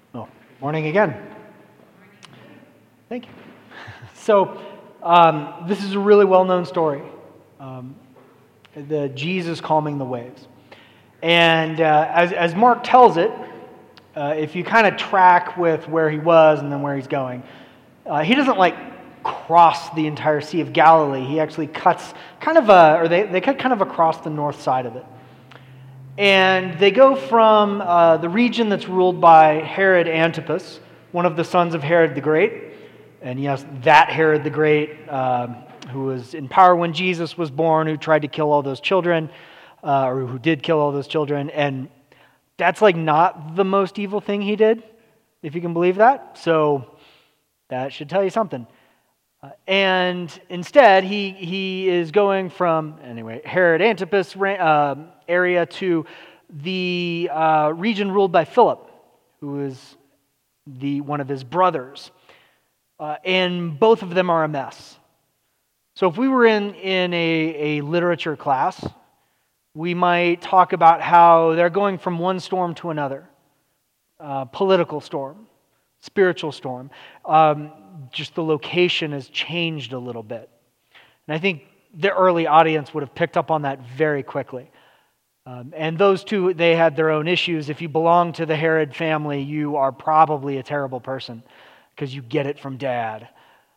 Oh, morning again. Thank you. So, this is a really well-known story, um, the Jesus calming the waves. And as Mark tells it, if you kind of track with where he was and then where he's going, he doesn't cross the entire Sea of Galilee. He actually cuts they cut kind of across the north side of it. And they go from the region that's ruled by Herod Antipas, one of the sons of Herod the Great. And yes, that Herod the Great, who was in power when Jesus was born, who tried to kill all those children, or who did kill all those children. And that's not the most evil thing he did, if you can believe that. So that should tell you something. And instead, he is going from, Herod Antipas area to the region ruled by Philip, who is one of his brothers. And both of them are a mess. So if we were in a literature class, we might talk about how they're going from one storm to another. Political storm, spiritual storm. Just the location has changed a little bit. And I think the early audience would have picked up on that very quickly. And those two, they had their own issues. If you belong to the Herod family, you are probably a terrible person because you get it from dad.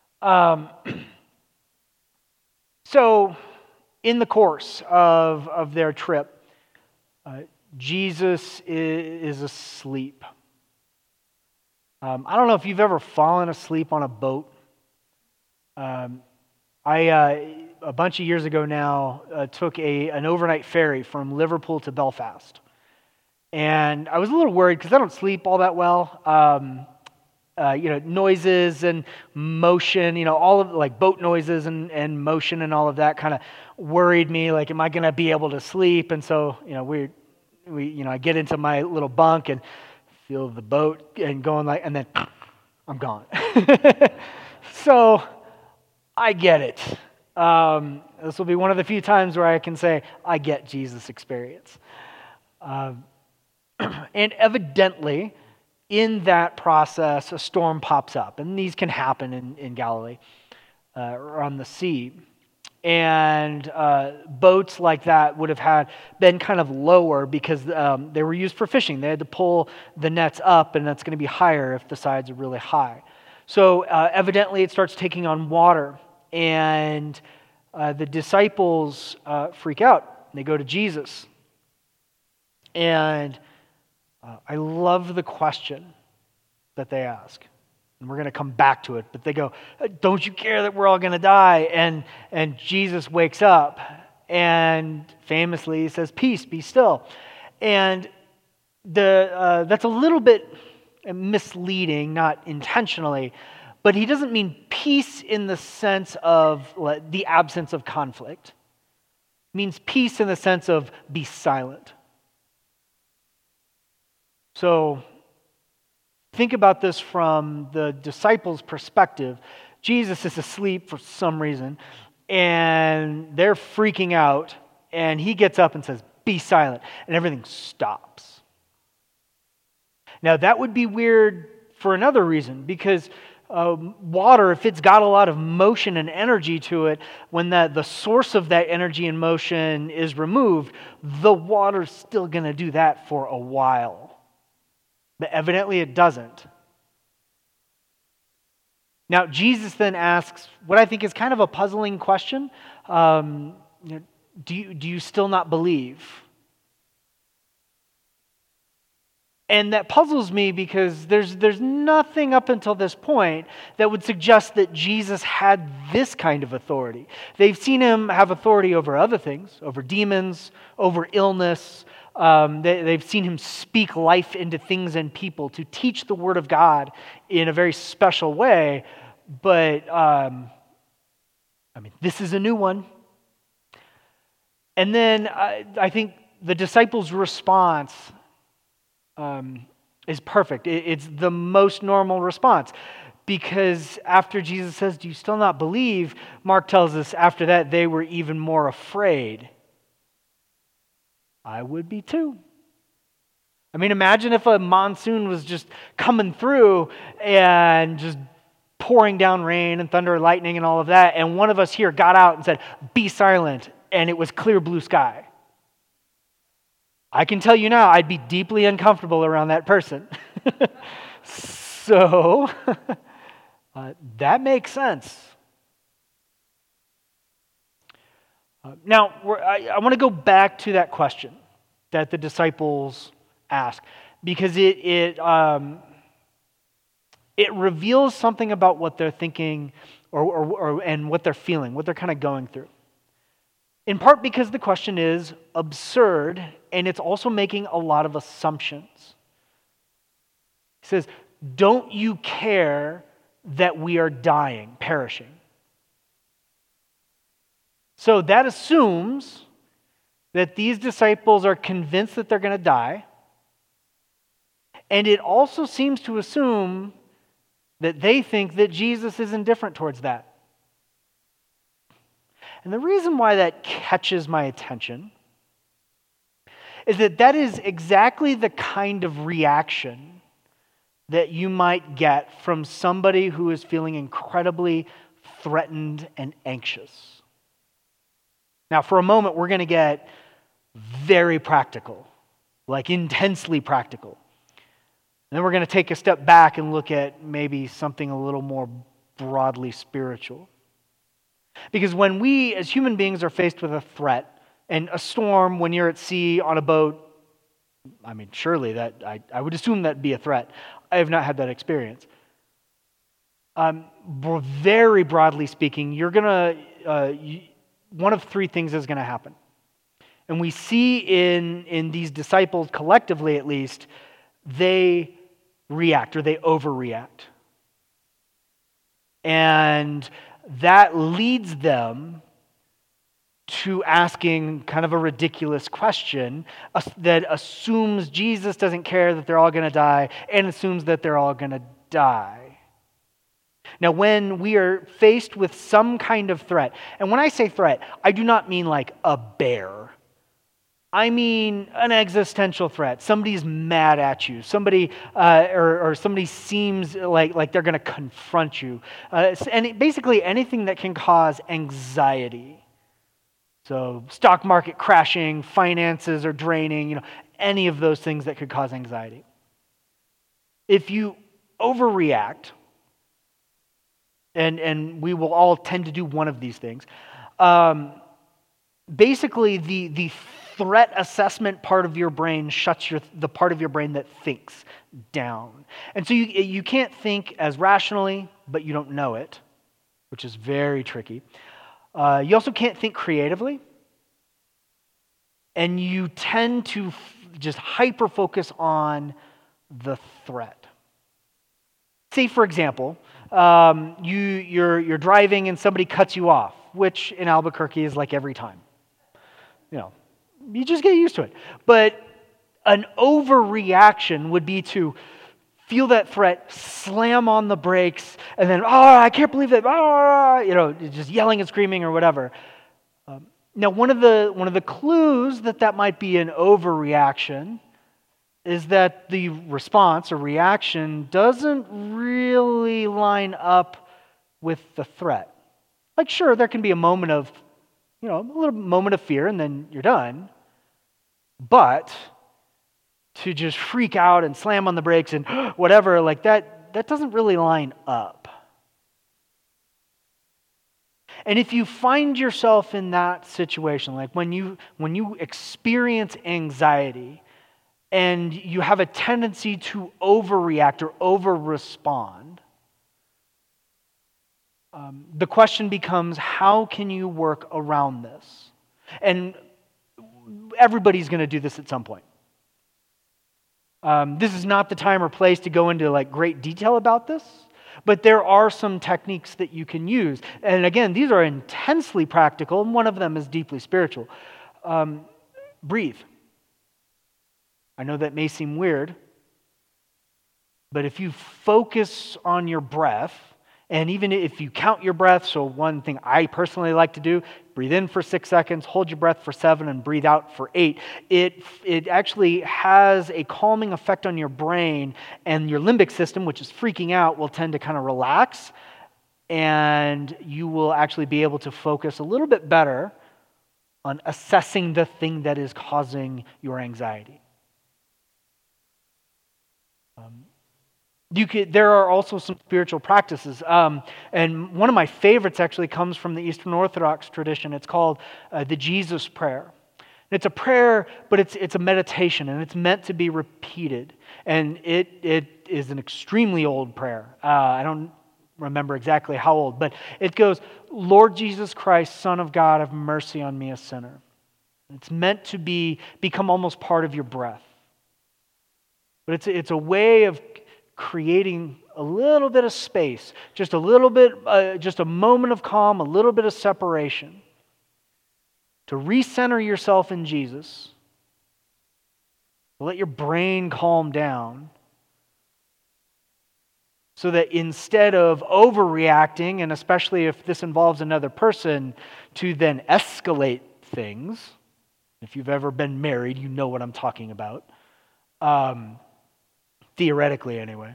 So in the course of their trip, Jesus is asleep. I don't know if you've ever fallen asleep on a boat. A bunch of years ago now, took an overnight ferry from Liverpool to Belfast. And I was a little worried because I don't sleep all that well. Noises and motion, all of boat noises and motion and all of that kind of worried me. Am I going to be able to sleep? And so, I get into my little bunk and feel the boat and going and then I'm gone. So I get it. This will be one of the few times where I can say I get Jesus experience. And evidently, in that process, a storm pops up, and these can happen in Galilee or on the sea. And boats like that would have been kind of lower because they were used for fishing. They had to pull the nets up, and that's going to be higher if the sides are really high. So evidently it starts taking on water, and the disciples freak out. They go to Jesus. And I love the question that they ask. And we're going to come back to it, but they go, "Don't you care that we're all going to die?" And Jesus wakes up and famously says, "Peace, be still." And that's a little bit misleading, not intentionally, but he doesn't mean peace in the sense of the absence of conflict. It means peace in the sense of be silent. So think about this from the disciples' perspective. Jesus is asleep for some reason, and they're freaking out, and he gets up and says, "Be silent," and everything stops. Now, that would be weird for another reason, because water, if it's got a lot of motion and energy to it, when the source of that energy and motion is removed, the water's still going to do that for a while. But evidently it doesn't. Now, Jesus then asks what I think is kind of a puzzling question. Do you still not believe? And that puzzles me because there's nothing up until this point that would suggest that Jesus had this kind of authority. They've seen him have authority over other things, over demons, over illness. They've seen him speak life into things and people to teach the Word of God in a very special way. But, this is a new one. And then I think the disciples' response is perfect. It's the most normal response. Because after Jesus says, "Do you still not believe?" Mark tells us after that they were even more afraid. I would be too. I mean, imagine if a monsoon was just coming through and just pouring down rain and thunder and lightning and all of that, and one of us here got out and said, "Be silent," and it was clear blue sky. I can tell you now, I'd be deeply uncomfortable around that person. So, that makes sense. Now, I want to go back to that question that the disciples ask, because it reveals something about what they're thinking and what they're feeling, what they're kind of going through. In part because the question is absurd, and it's also making a lot of assumptions. He says, "Don't you care that we are dying, perishing?" So that assumes that these disciples are convinced that they're going to die. And it also seems to assume that they think that Jesus is indifferent towards that. And the reason why that catches my attention is that is exactly the kind of reaction that you might get from somebody who is feeling incredibly threatened and anxious. Now, for a moment, we're going to get very practical, like intensely practical. And then we're going to take a step back and look at maybe something a little more broadly spiritual. Because when we, as human beings, are faced with a threat and a storm, when you're at sea on a boat, I mean, surely that I would assume that'd be a threat. I have not had that experience. Very broadly speaking, you're going to, one of three things is going to happen. And we see in these disciples, collectively at least, they react or they overreact. And that leads them to asking kind of a ridiculous question that assumes Jesus doesn't care that they're all going to die and assumes that they're all going to die. Now, when we are faced with some kind of threat, and when I say threat, I do not mean like a bear. I mean an existential threat. Somebody's mad at you. Somebody or somebody seems like they're going to confront you. And basically anything that can cause anxiety. So stock market crashing, finances are draining, any of those things that could cause anxiety. If you overreact, and we will all tend to do one of these things, basically the threat assessment part of your brain shuts the part of your brain that thinks down. And so you can't think as rationally, but you don't know it, which is very tricky. You also can't think creatively. And you tend to just hyper-focus on the threat. Say, for example, you're driving and somebody cuts you off, which in Albuquerque is like every time. You just get used to it. But an overreaction would be to feel that threat, slam on the brakes, and then, I can't believe it, just yelling and screaming or whatever. Now, one of the clues that might be an overreaction is that the response or reaction doesn't really line up with the threat. Like, sure, there can be a moment of, a little moment of fear, and then you're done. But to just freak out and slam on the brakes and whatever, like that doesn't really line up. And if you find yourself in that situation, like when you experience anxiety and you have a tendency to overreact or over-respond, the question becomes, how can you work around this? And everybody's going to do this at some point. This is not the time or place to go into great detail about this, but there are some techniques that you can use. And again, these are intensely practical, and one of them is deeply spiritual. Breathe. I know that may seem weird, but if you focus on your breath And even if you count your breath, so one thing I personally like to do, breathe in for 6 seconds, hold your breath for 7, and breathe out for 8. It actually has a calming effect on your brain, and your limbic system, which is freaking out, will tend to kind of relax, and you will actually be able to focus a little bit better on assessing the thing that is causing your anxiety. There are also some spiritual practices, and one of my favorites actually comes from the Eastern Orthodox tradition. It's called the Jesus Prayer. It's a prayer, but it's a meditation, and it's meant to be repeated. And it is an extremely old prayer. I don't remember exactly how old, but it goes, "Lord Jesus Christ, Son of God, have mercy on me, a sinner." It's meant to become almost part of your breath. But it's a way of creating a little bit of space, just a little bit, just a moment of calm, a little bit of separation, to recenter yourself in Jesus, let your brain calm down, so that instead of overreacting, and especially if this involves another person, to then escalate things. If you've ever been married, you know what I'm talking about. Theoretically anyway,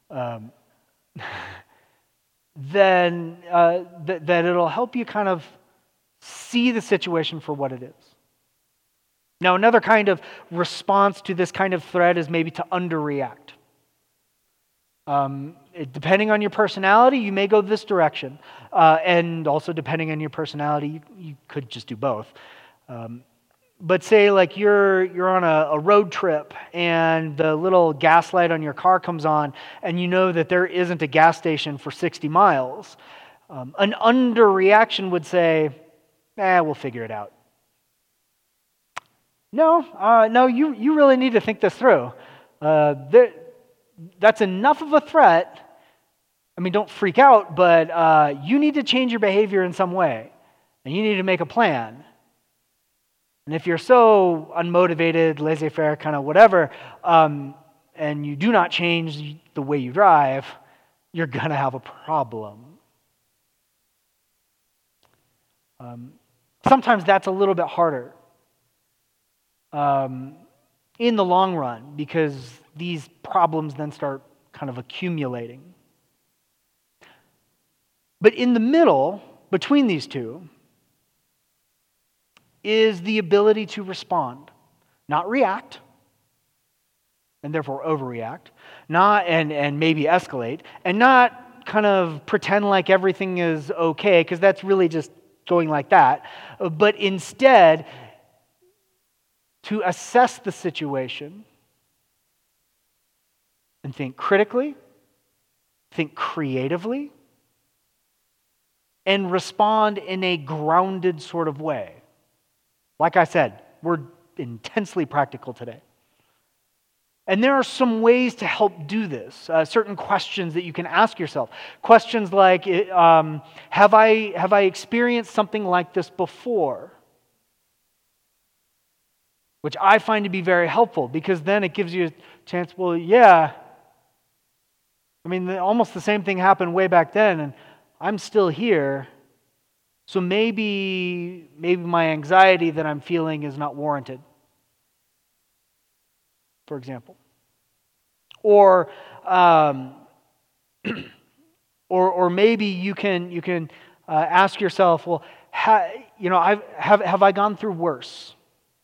then that it'll help you kind of see the situation for what it is. Now, another kind of response to this kind of threat is maybe to underreact. Depending on your personality, you may go this direction. And also depending on your personality, you could just do both. But say like you're on a road trip and the little gas light on your car comes on and you know that there isn't a gas station for 60 miles. An underreaction would say, we'll figure it out. No, you really need to think this through. That's enough of a threat. I mean, don't freak out, but you need to change your behavior in some way. And you need to make a plan. And if you're so unmotivated, laissez-faire, kind of whatever, and you do not change the way you drive, you're going to have a problem. Sometimes that's a little bit harder in the long run, because these problems then start kind of accumulating. But in the middle, between these two, is the ability to respond, not react, and therefore overreact, not and maybe escalate, and not kind of pretend like everything is okay, because that's really just going like that, but instead to assess the situation and think critically, think creatively, and respond in a grounded sort of way. Like I said, we're intensely practical today. And there are some ways to help do this, certain questions that you can ask yourself. Questions like, have I experienced something like this before? Which I find to be very helpful, because then it gives you a chance, well, yeah, I mean, almost the same thing happened way back then, and I'm still here. So maybe my anxiety that I'm feeling is not warranted, for example. Or maybe you can ask yourself, well, have I gone through worse?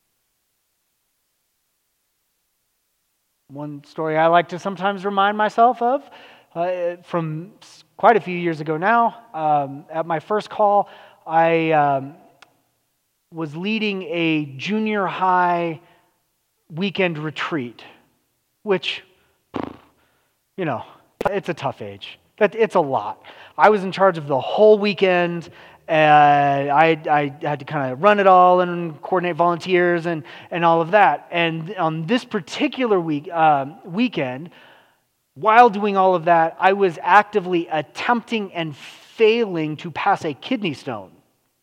One story I like to sometimes remind myself of, from quite a few years ago now, at my first call, I was leading a junior high weekend retreat, which, it's a tough age. It's a lot. I was in charge of the whole weekend, and I had to kind of run it all and coordinate volunteers and all of that. And on this particular weekend, while doing all of that, I was actively attempting and failing to pass a kidney stone.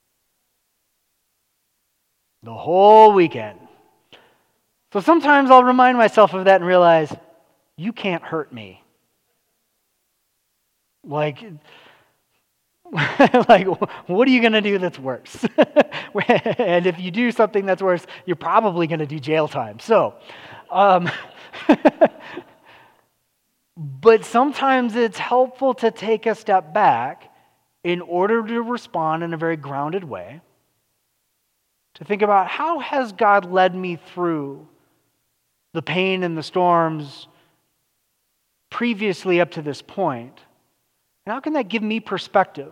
The whole weekend. So sometimes I'll remind myself of that and realize, you can't hurt me. Like, Like, what are you going to do that's worse? And if you do something that's worse, you're probably going to do jail time. So, um, but sometimes it's helpful to take a step back in order to respond in a very grounded way, to think about how has God led me through the pain and the storms previously up to this point, and how can that give me perspective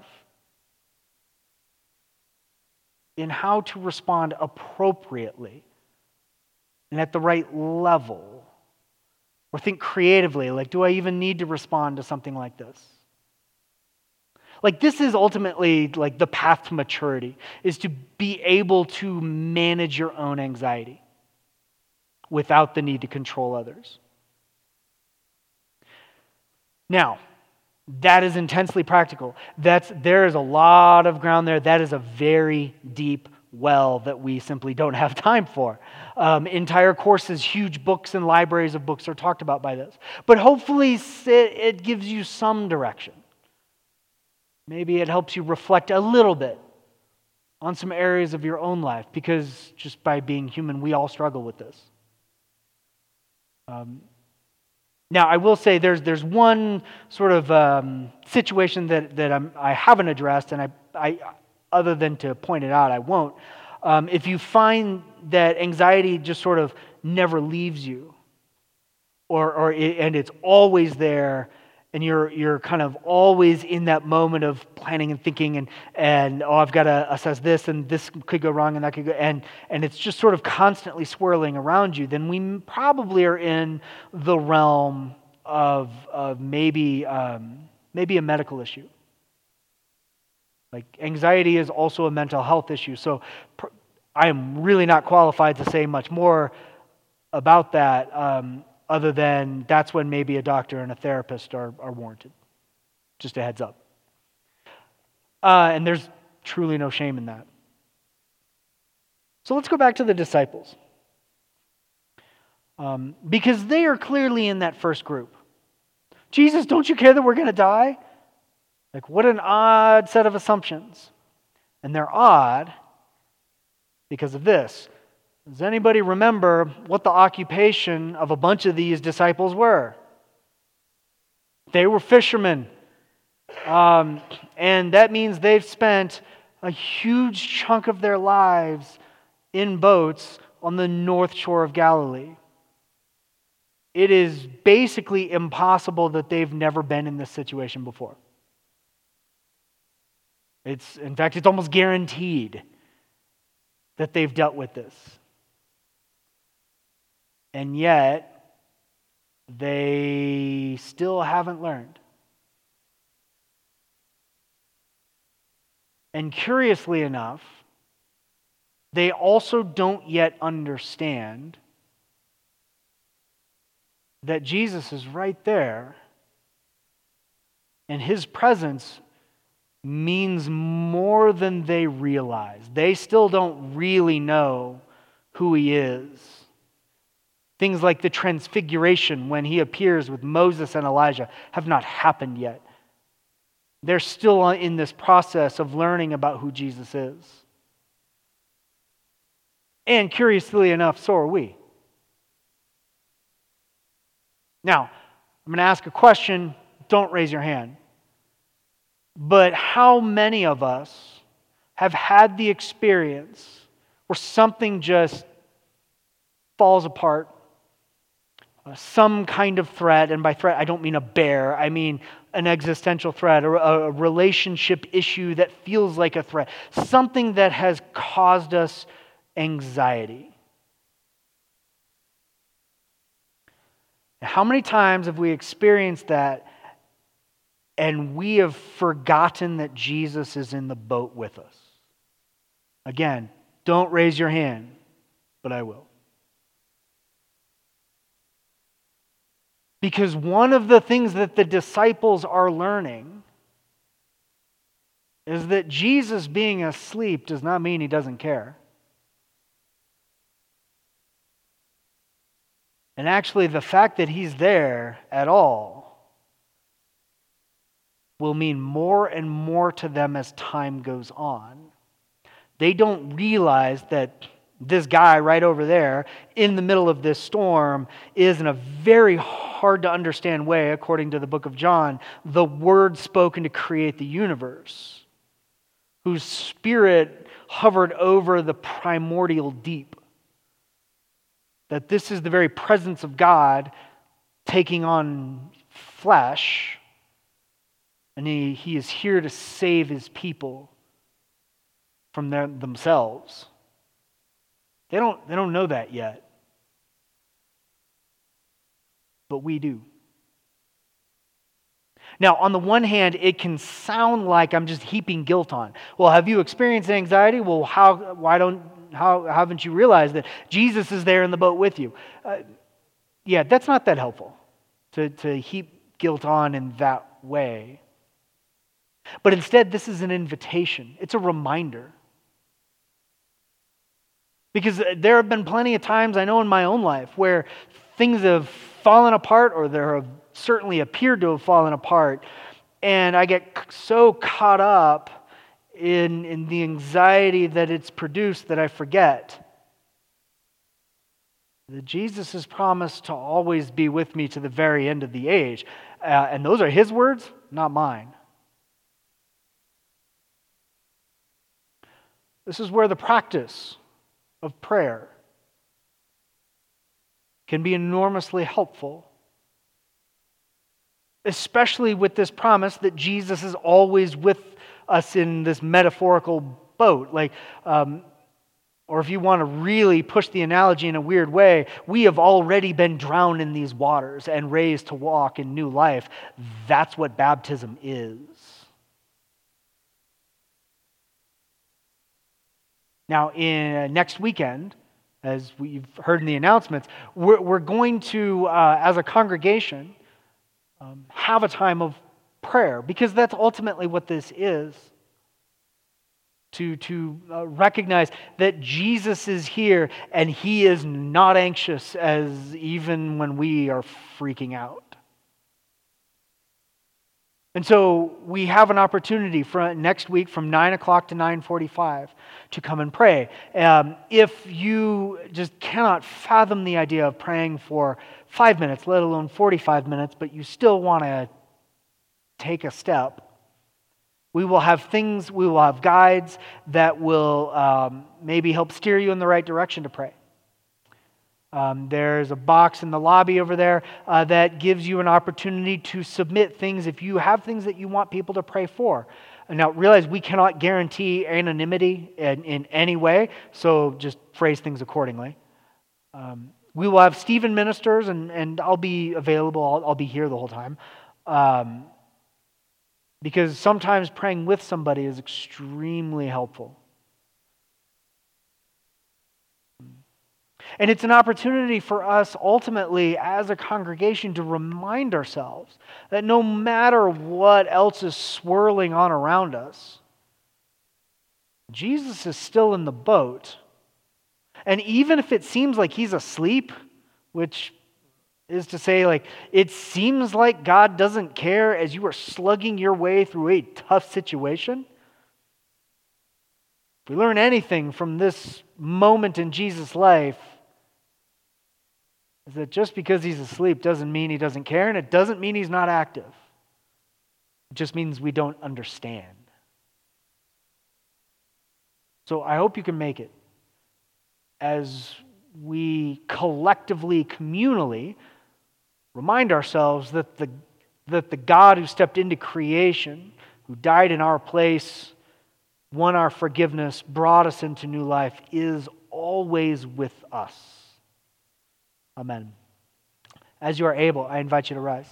in how to respond appropriately and at the right level? Or think creatively, like, do I even need to respond to something like this? Like, this is ultimately like the path to maturity, is to be able to manage your own anxiety without the need to control others. Now, that is intensely practical. There is a lot of ground there. That is a very deep well that we simply don't have time for. Entire courses, huge books and libraries of books are talked about by this. But hopefully it gives you some direction. Maybe it helps you reflect a little bit on some areas of your own life, because just by being human, we all struggle with this. Now, I will say there's one sort of situation that I haven't addressed, and I other than to point it out, I won't. If you find that anxiety just sort of never leaves you, and it's always there, and you're kind of always in that moment of planning and thinking, and I've got to assess this, and this could go wrong, and that could go, and it's just sort of constantly swirling around you, then we probably are in the realm of maybe a medical issue. Like, anxiety is also a mental health issue, so I am really not qualified to say much more about that, other than that's when maybe a doctor and a therapist are warranted. Just a heads up. And there's truly no shame in that. So let's go back to the disciples. Because they are clearly in that first group. Jesus, don't you care that we're going to die? Like, what an odd set of assumptions. And they're odd because of this. Does anybody remember what the occupation of a bunch of these disciples were? They were fishermen. And that means they've spent a huge chunk of their lives in boats on the north shore of Galilee. It is basically impossible that they've never been in this situation before. In fact, it's almost guaranteed that they've dealt with this. And yet, they still haven't learned. And curiously enough, they also don't yet understand that Jesus is right there, and His presence means more than they realize. They still don't really know who He is. Things like the transfiguration when He appears with Moses and Elijah have not happened yet. They're still in this process of learning about who Jesus is. And curiously enough, so are we. Now, I'm going to ask a question. Don't raise your hand. But how many of us have had the experience where something just falls apart? Some kind of threat, and by threat I don't mean a bear, I mean an existential threat or a relationship issue that feels like a threat. Something that has caused us anxiety. How many times have we experienced that and we have forgotten that Jesus is in the boat with us? Again, don't raise your hand, but I will. Because one of the things that the disciples are learning is that Jesus being asleep does not mean He doesn't care. And actually, the fact that He's there at all will mean more and more to them as time goes on. They don't realize that this guy right over there in the middle of this storm is, in a very hard to understand way, according to the book of John, the Word spoken to create the universe, whose spirit hovered over the primordial deep. That this is the very presence of God taking on flesh, and he is here to save his people from themselves. They don't know that yet. But we do. Now, on the one hand, it can sound like I'm just heaping guilt on. Well, have you experienced anxiety? Well, how haven't you realized that Jesus is there in the boat with you? Yeah, that's not that helpful to heap guilt on in that way. But instead, this is an invitation. It's a reminder. Because there have been plenty of times, I know in my own life, where things have fallen apart, or there have certainly appeared to have fallen apart, and I get so caught up in the anxiety that it's produced that I forget that Jesus has promised to always be with me to the very end of the age. And those are his words, not mine. This is where the practice of prayer can be enormously helpful, especially with this promise that Jesus is always with us in this metaphorical boat. Or if you want to really push the analogy in a weird way, we have already been drowned in these waters and raised to walk in new life. That's what baptism is. Now, next weekend, as we've heard in the announcements, we're going to, as a congregation, have a time of prayer, because that's ultimately what this is. To recognize that Jesus is here and he is not anxious as even when we are freaking out. And so we have an opportunity for next week from 9 o'clock to 9:45 to come and pray. If you just cannot fathom the idea of praying for 5 minutes, let alone 45 minutes, but you still want to take a step, we will have guides that will maybe help steer you in the right direction to pray. There's a box in the lobby over there that gives you an opportunity to submit things if you have things that you want people to pray for. Now, realize we cannot guarantee anonymity in any way, so just phrase things accordingly. We will have Stephen ministers, and I'll be available. I'll be here the whole time. Because sometimes praying with somebody is extremely helpful. And it's an opportunity for us ultimately as a congregation to remind ourselves that no matter what else is swirling on around us, Jesus is still in the boat. And even if it seems like he's asleep, which is to say, it seems like God doesn't care as you are slugging your way through a tough situation. If we learn anything from this moment in Jesus' life, is that just because he's asleep doesn't mean he doesn't care, and it doesn't mean he's not active. It just means we don't understand. So I hope you can make it as we collectively, communally, remind ourselves that the God who stepped into creation, who died in our place, won our forgiveness, brought us into new life, is always with us. Amen. As you are able, I invite you to rise.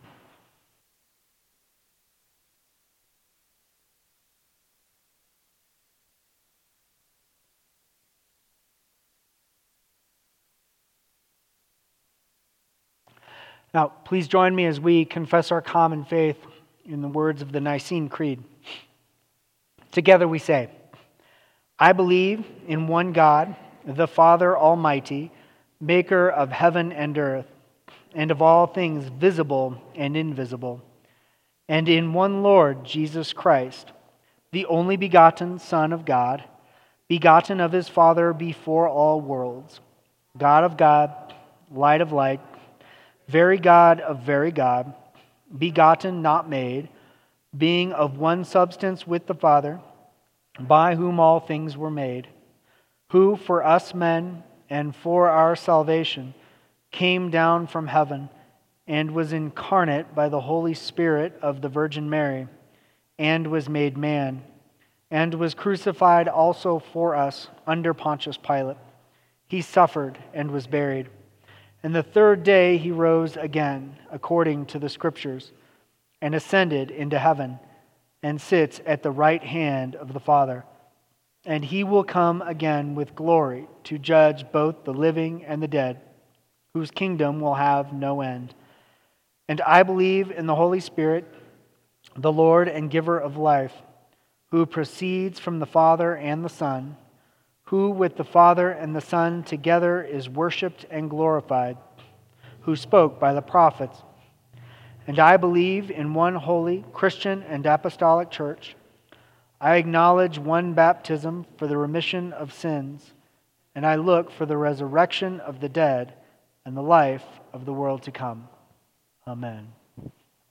Now, please join me as we confess our common faith in the words of the Nicene Creed. Together we say, I believe in one God, the Father Almighty, maker of heaven and earth, and of all things visible and invisible. and in one Lord Jesus Christ, the only begotten Son of God, begotten of his Father before all worlds, God of God, light of light, very God of very God, begotten, not made, being of one substance with the Father, by whom all things were made, who for us men and for our salvation came down from heaven and was incarnate by the Holy Spirit of the Virgin Mary, and was made man, and was crucified also for us under Pontius Pilate. He suffered and was buried. And the third day he rose again, according to the Scriptures, and ascended into heaven, and sits at the right hand of the Father. And he will come again with glory to judge both the living and the dead, whose kingdom will have no end. And I believe in the Holy Spirit, the Lord and giver of life, who proceeds from the Father and the Son, who with the Father and the Son together is worshipped and glorified, who spoke by the prophets. And I believe in one holy, Christian, and apostolic church. I acknowledge one baptism for the remission of sins, and I look for the resurrection of the dead and the life of the world to come. Amen.